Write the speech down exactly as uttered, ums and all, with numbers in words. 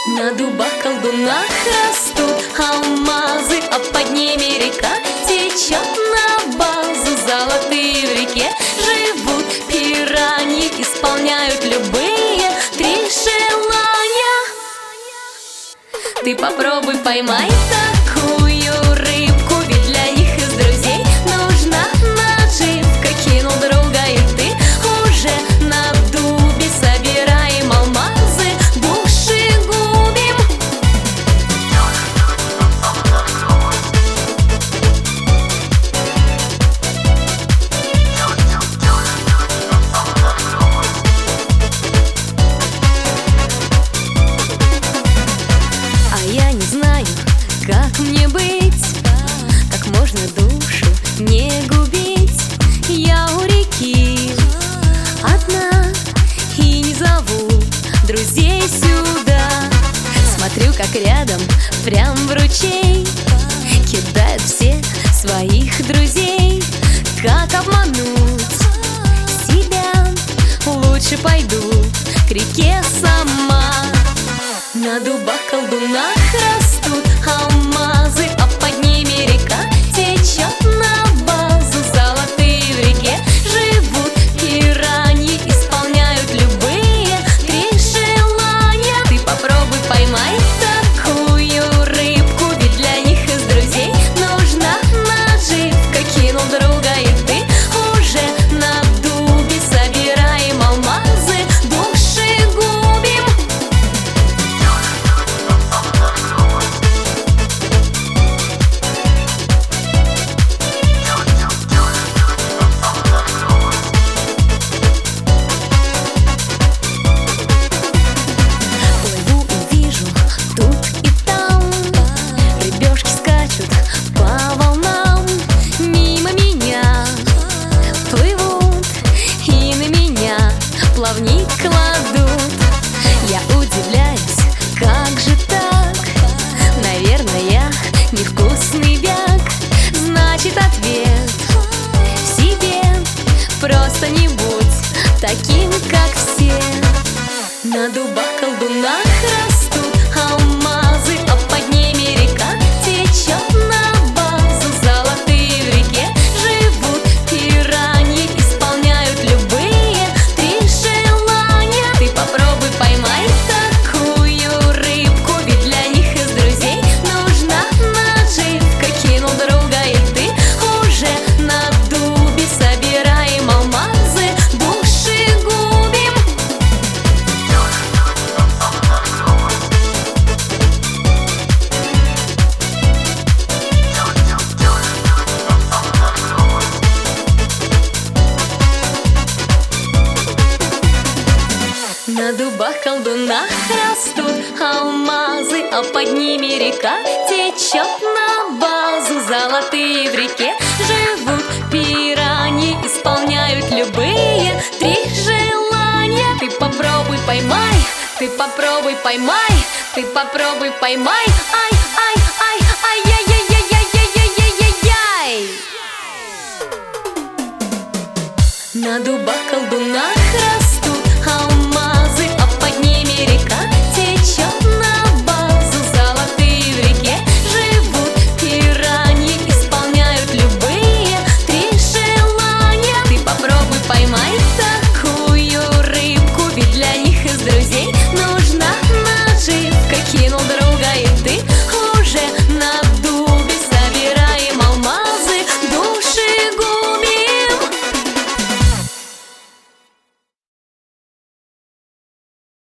На дубах, колдунах растут алмазы, а под ними река течет на базу. Золотые в реке живут пираньи, исполняют любые три желания. Ты попробуй поймай такую рыбку, ведь для них из друзей нужна наживка. Кинул друга и ты уже на дубе, собираем алмазы, души губим. А я не знаю, как мне быть, как можно душу не губить. Я у реки одна и не зову друзей сюда. Смотрю, как рядом, прям в ручей, кидают все своих друзей. Как обмануть себя? Лучше пойду к реке сама. На дубах, колдунах растут алмазы, а под ними река течет на базу. Золотые в реке живут пираньи, исполняют любые три желания. Ты попробуй поймай такую рыбку, ведь для них из друзей нужна наживка. Кинул друга и ты уже на дубе, собираем алмазы, души губим. Плыву и вижу тут и там, рыбешки скачут по волнам. Мимо меня плывут и на меня плавник кладут. Я удивляюсь, как же так? Наверное, я невкусный бяк. Значит, ответ в себе: просто не будь таким, как все. На дубах, колдунах растут алмазы, а под ними река течет на базу. Золотые в реке живут пираньи, исполняют любые три желания. Ты попробуй поймай такую рыбку, ведь для них из друзей нужна наживка. Кинул друга и ты уже на дубе, собираем алмазы, души губим. На дубах, колдунах растут алмазы, а под ними река течет на базу. Золотые в реке живут пираньи, исполняют любые три желания. Ты попробуй поймай, ты попробуй поймай, ты попробуй поймай. Ай, ай, ай, ай, яй, яй, яй, яй, яй, яй, яй, яй. На дубах, колдунах